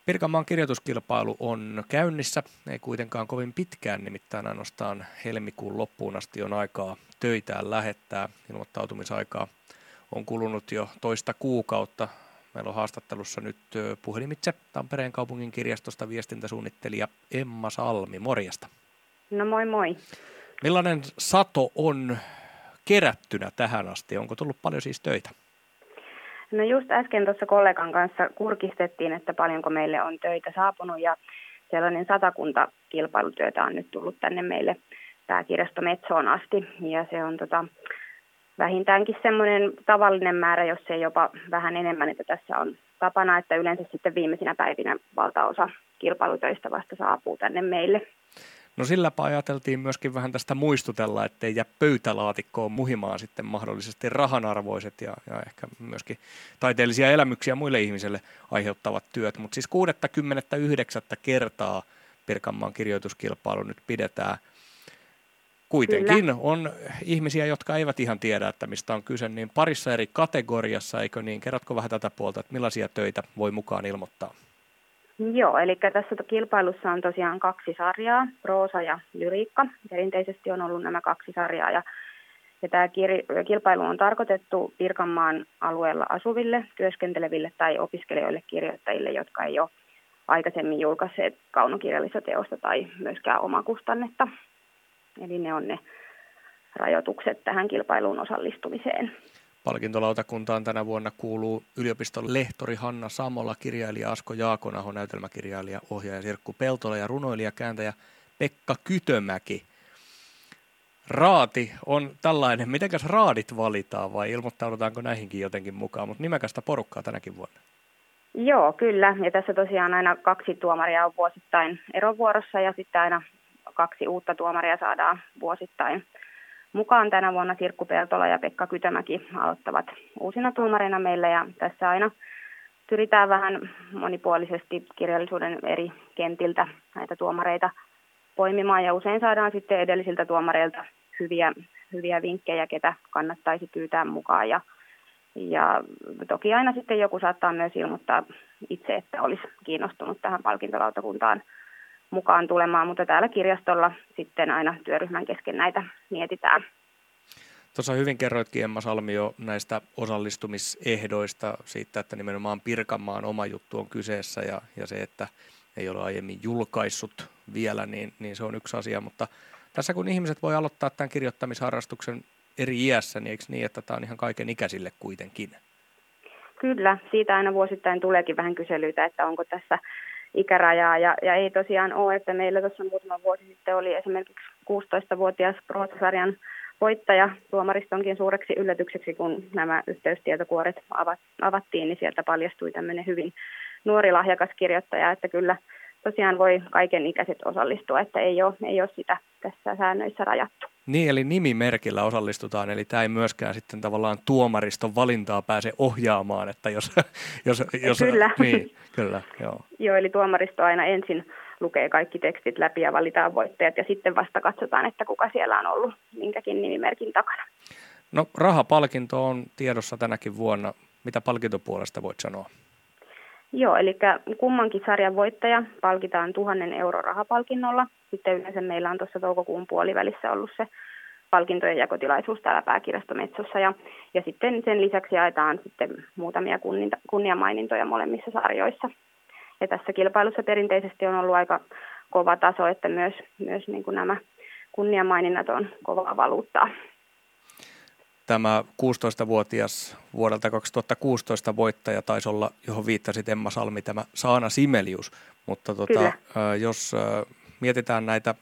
Pirkanmaan kirjoituskilpailu on käynnissä, ei kuitenkaan kovin pitkään, nimittäin ainoastaan helmikuun loppuun asti on aikaa töitään lähettää. Ilmoittautumisaikaa on kulunut jo toista kuukautta. Meillä on haastattelussa nyt puhelimitse Tampereen kaupungin kirjastosta viestintäsuunnittelija Emma Salmi. Morjesta. No moi moi. Millainen sato on kerättynä tähän asti? Onko tullut paljon siis töitä? No just äsken tuossa kollegan kanssa kurkistettiin, että paljonko meille on töitä saapunut ja sellainen 100 kilpailutyötä on nyt tullut tänne meille pääkirjasto Metsoon asti ja se on vähintäänkin semmoinen tavallinen määrä, jos ei jopa vähän enemmän, että tässä on tapana, että yleensä sitten viimeisinä päivinä valtaosa kilpailutöistä vasta saapuu tänne meille. No silläpä ajateltiin myöskin vähän tästä muistutella, ettei jää pöytälaatikkoon muhimaan sitten mahdollisesti rahanarvoiset ja ehkä myöskin taiteellisia elämyksiä muille ihmisille aiheuttavat työt. Mutta siis 69. kertaa Pirkanmaan kirjoituskilpailu nyt pidetään. Kuitenkin Kyllä. on ihmisiä, jotka eivät ihan tiedä, että mistä on kyse, niin parissa eri kategoriassa, eikö niin? Kerrotko vähän tätä puolta, että millaisia töitä voi mukaan ilmoittaa? Joo, eli tässä kilpailussa on tosiaan 2 sarjaa, proosa ja lyriikka. Perinteisesti on ollut nämä 2 sarjaa ja tämä kilpailu on tarkoitettu Pirkanmaan alueella asuville, työskenteleville tai opiskelijoille kirjoittajille, jotka ei ole aikaisemmin julkaisseet kaunokirjallista teosta tai myöskään omakustannetta. Eli ne on ne rajoitukset tähän kilpailuun osallistumiseen. Palkintolautakuntaan tänä vuonna kuuluu yliopiston lehtori Hanna Samola, kirjailija Asko Jaakonaho, näytelmäkirjailija, ohjaaja Sirkku Peltola ja runoilija, kääntäjä Pekka Kytömäki. Raati on tällainen. Mitenkäs raadit valitaan vai ilmoittaudutaanko näihinkin jotenkin mukaan? Mutta nimekästä porukkaa tänäkin vuonna. Joo, kyllä. Ja tässä tosiaan aina 2 tuomaria on vuosittain erovuorossa ja sitten aina 2 uutta tuomaria saadaan vuosittain mukaan. Tänä vuonna Sirkku Peltola ja Pekka Kytömäki aloittavat uusina tuomareina meillä ja tässä aina pyritään vähän monipuolisesti kirjallisuuden eri kentiltä näitä tuomareita poimimaan ja usein saadaan sitten edellisiltä tuomareilta hyviä vinkkejä, ketä kannattaisi pyytää mukaan ja toki aina sitten joku saattaa myös ilmoittaa itse, että olisi kiinnostunut tähän palkintolautakuntaan mukaan tulemaan, mutta täällä kirjastolla sitten aina työryhmän kesken näitä mietitään. Tuossa hyvin kerroitkin, Emma Salmi, jo näistä osallistumisehdoista, siitä, että nimenomaan Pirkanmaan oma juttu on kyseessä ja se, että ei ole aiemmin julkaissut vielä, niin se on yksi asia, mutta tässä kun ihmiset voi aloittaa tämän kirjoittamisharrastuksen eri iässä, niin eikö niin, että tämä on ihan kaiken ikäisille kuitenkin? Kyllä, siitä aina vuosittain tuleekin vähän kyselyitä, että onko tässä ikärajaa ja ei tosiaan ole, että meillä tuossa muutama vuosi sitten oli esimerkiksi 16-vuotias proosasarjan voittaja tuomaristonkin suureksi yllätykseksi, kun nämä yhteystietokuoret avattiin, niin sieltä paljastui tämmöinen hyvin nuori lahjakas kirjoittaja, että kyllä tosiaan voi kaiken ikäiset osallistua, että ei ole sitä tässä säännöissä rajattu. Niin, eli nimimerkillä osallistutaan, eli tämä ei myöskään sitten tavallaan tuomariston valintaa pääse ohjaamaan, että jos kyllä. Niin, kyllä, joo. Joo, eli tuomaristo aina ensin lukee kaikki tekstit läpi ja valitaan voittajat ja sitten vasta katsotaan, että kuka siellä on ollut minkäkin nimimerkin takana. No, rahapalkinto on tiedossa tänäkin vuonna. Mitä palkintopuolesta voit sanoa? Joo, eli kummankin sarjan voittaja palkitaan 1 000 euron rahapalkinnolla. Sitten yleensä meillä on tuossa toukokuun puolivälissä ollut se palkintojen jakotilaisuus täällä pääkirjasto Metsossa. Ja sitten sen lisäksi jaetaan sitten muutamia kunniamainintoja molemmissa sarjoissa. Ja tässä kilpailussa perinteisesti on ollut aika kova taso, että myös niin kuin nämä kunniamaininnat on kovaa valuuttaa. Tämä 16-vuotias vuodelta 2016 voittaja taisi olla, johon viittasit Emma Salmi, tämä Saana Simelius. Mutta jos mietitään näitä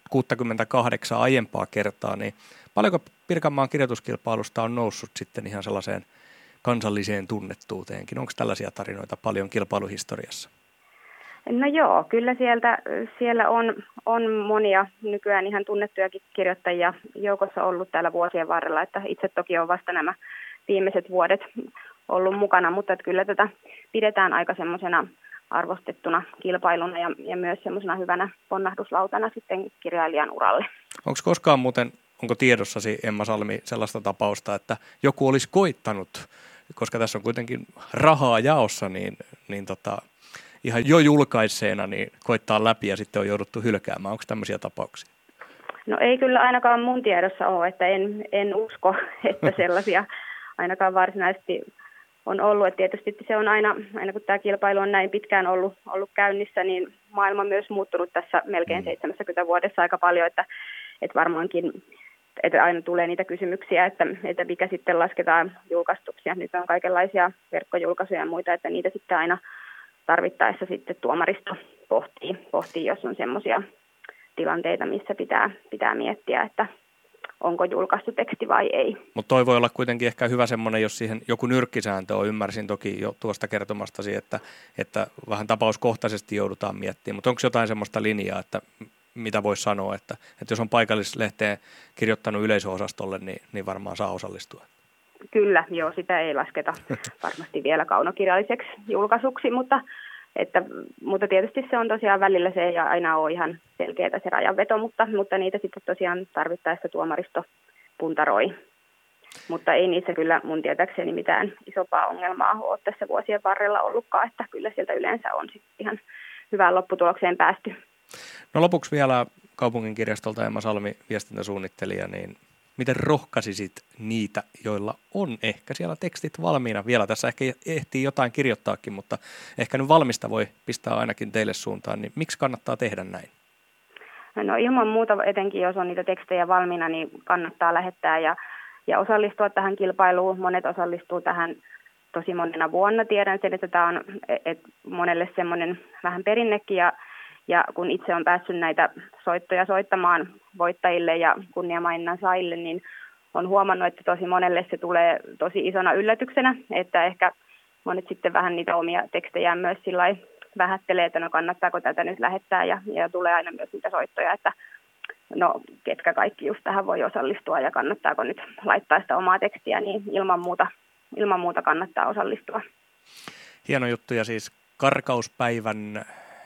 68 aiempaa kertaa, niin paljonko Pirkanmaan kirjoituskilpailusta on noussut sitten ihan sellaiseen kansalliseen tunnettuuteenkin? Onko tällaisia tarinoita paljon kilpailuhistoriassa? No joo, kyllä siellä on monia nykyään ihan tunnettujakin kirjoittajia joukossa ollut täällä vuosien varrella, että itse toki on vasta nämä viimeiset vuodet ollut mukana, mutta että kyllä tätä pidetään aika semmoisena arvostettuna kilpailuna ja myös semmoisena hyvänä ponnahduslautana sitten kirjailijan uralle. Onko koskaan muuten, onko tiedossasi, Emma Salmi, sellaista tapausta, että joku olisi koittanut, koska tässä on kuitenkin rahaa jaossa, niin ihan jo julkaisseena niin koittaa läpi ja sitten on jouduttu hylkäämään. Onko tämmöisiä tapauksia? No ei kyllä ainakaan mun tiedossa ole, että en usko, että sellaisia ainakaan varsinaisesti on ollut. Et tietysti se on aina kun tämä kilpailu on näin pitkään ollut käynnissä, niin maailma on myös muuttunut tässä melkein 70 vuodessa aika paljon, että varmaankin että aina tulee niitä kysymyksiä, että mikä sitten lasketaan julkaistuksia. Nyt on kaikenlaisia verkkojulkaisuja ja muita, että niitä sitten aina tarvittaessa sitten tuomaristo pohtii jos on semmoisia tilanteita, missä pitää miettiä, että onko julkaistu teksti vai ei. Mutta toi voi olla kuitenkin ehkä hyvä semmoinen, jos siihen joku nyrkkisääntö on. Ymmärsin toki jo tuosta kertomastasi, että vähän tapauskohtaisesti joudutaan miettimään. Mutta onko jotain semmoista linjaa, että mitä voisi sanoa, että jos on paikallislehteen kirjoittanut yleisöosastolle, niin varmaan saa osallistua? Kyllä, joo, sitä ei lasketa varmasti vielä kaunokirjalliseksi julkaisuksi, mutta tietysti se on tosiaan välillä se ei aina ole ihan selkeää se rajanveto, mutta niitä sitten tosiaan tarvittaessa tuomaristo puntaroi. Mutta ei niissä kyllä mun tietääkseni mitään isompaa ongelmaa ole tässä vuosien varrella ollutkaan, että kyllä sieltä yleensä on sitten ihan hyvään lopputulokseen päästy. No lopuksi vielä kaupunginkirjastolta Emma Salmi, viestintäsuunnittelija, niin miten rohkaisisit niitä, joilla on ehkä siellä tekstit valmiina? Vielä tässä ehkä ehtii jotain kirjoittaakin, mutta ehkä nyt valmista voi pistää ainakin teille suuntaan, niin miksi kannattaa tehdä näin? No ilman muuta, etenkin jos on niitä tekstejä valmiina, niin kannattaa lähettää ja osallistua tähän kilpailuun. Monet osallistuu tähän tosi monena vuonna. Tiedän sen, että tämä on monelle semmoinen vähän perinnekin ja kun itse on päässyt näitä soittoja soittamaan voittajille ja kunniamaininnan saajille, niin on huomannut, että tosi monelle se tulee tosi isona yllätyksenä, että ehkä monet sitten vähän niitä omia tekstejään myös sillai vähättelee, että no kannattaako tätä nyt lähettää ja tulee aina myös niitä soittoja, että no ketkä kaikki just tähän voi osallistua ja kannattaako nyt laittaa sitä omaa tekstiä, niin ilman muuta kannattaa osallistua. Hieno juttu ja siis karkauspäivän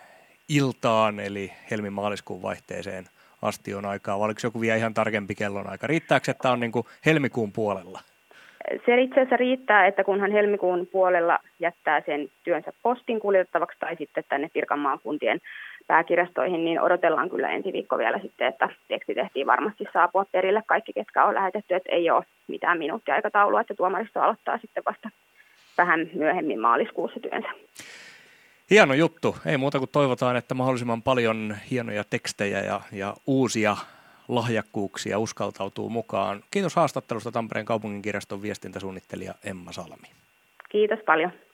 iltaan eli helmi-maaliskuun vaihteeseen asti on aikaa, vai oliko joku vielä ihan tarkempi kellonaika? Riittääkö, että on niin kuin helmikuun puolella? Se itse asiassa riittää, että kunhan helmikuun puolella jättää sen työnsä postin kuljetettavaksi tai sitten tänne Pirkanmaan kuntien pääkirjastoihin, niin odotellaan kyllä ensi viikko vielä sitten, että teksti tehtiin varmasti saapua perille kaikki, ketkä on lähetetty, että ei ole mitään minuuttiaikataulua, että tuomaristo aloittaa sitten vasta vähän myöhemmin maaliskuussa työnsä. Hieno juttu. Ei muuta kuin toivotaan, että mahdollisimman paljon hienoja tekstejä ja uusia lahjakkuuksia uskaltautuu mukaan. Kiitos haastattelusta Tampereen kaupunginkirjaston viestintäsuunnittelija Emma Salmi. Kiitos paljon.